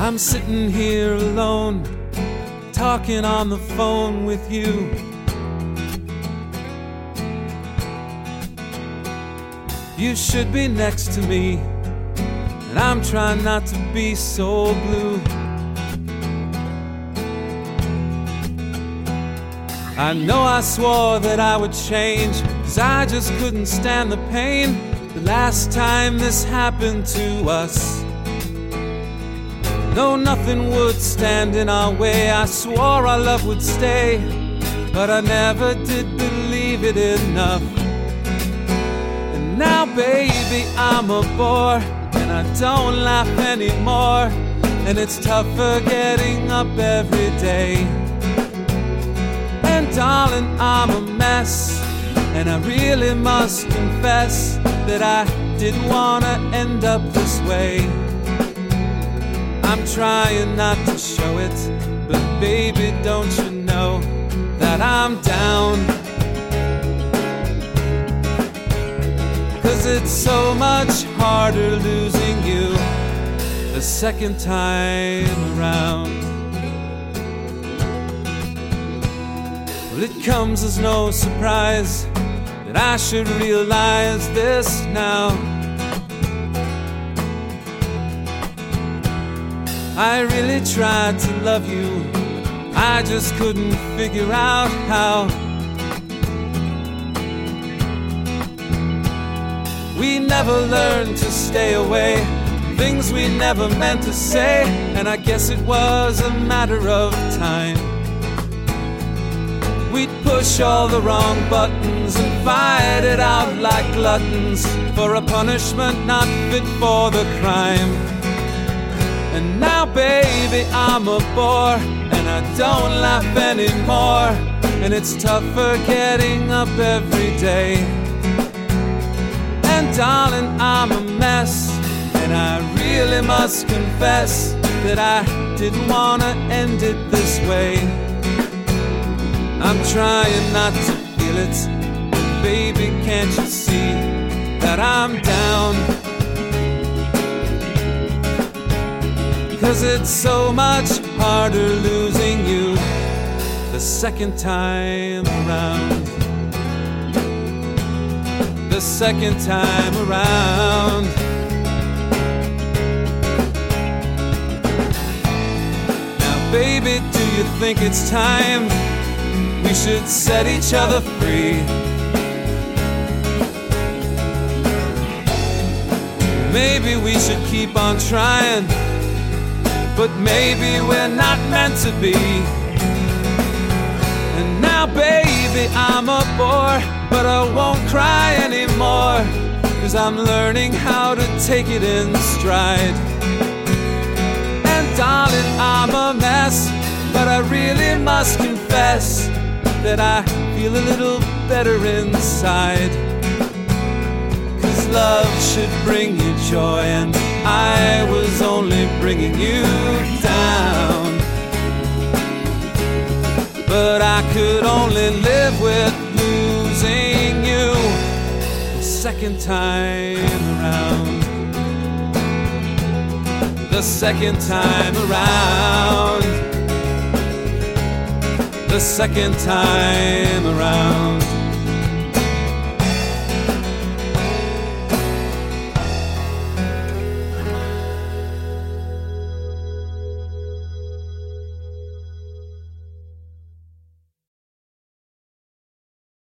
I'm sitting here alone, talking on the phone with you. You should be next to me, and I'm trying not to be so blue. I know I swore that I would change, 'cause I just couldn't stand the pain the last time this happened to us. No, nothing would stand in our way. I swore our love would stay, but I never did believe it enough. And now, baby, I'm a bore, and I don't laugh anymore, and it's tougher getting up every day. And darling, I'm a mess, and I really must confess that I didn't want to end up this way. I'm trying not to show it, but baby, don't you know that I'm down? 'Cause it's so much harder losing you the second time around. Well, it comes as no surprise that I should realize this now. I really tried to love you, I just couldn't figure out how. We never learned to stay away, things we never meant to say, and I guess it was a matter of time. We'd push all the wrong buttons and fight it out like gluttons for a punishment not fit for the crime. And now, baby, I'm a bore, and I don't laugh anymore, and it's tougher getting up every day. And darling, I'm a mess, and I really must confess that I didn't want to end it this way. I'm trying not to feel it, but baby, can't you see that I'm down? 'Cause it's so much harder losing you the second time around. The second time around. Now, baby, do you think it's time we should set each other free? Maybe we should keep on trying, but maybe we're not meant to be. And now, baby, I'm a bore, but I won't cry anymore, 'cause I'm learning how to take it in stride. And darling, I'm a mess, but I really must confess that I feel a little better inside. 'Cause love should bring you joy, and I was only bringing you down. But I could only live with losing you the second time around. The second time around. The second time around.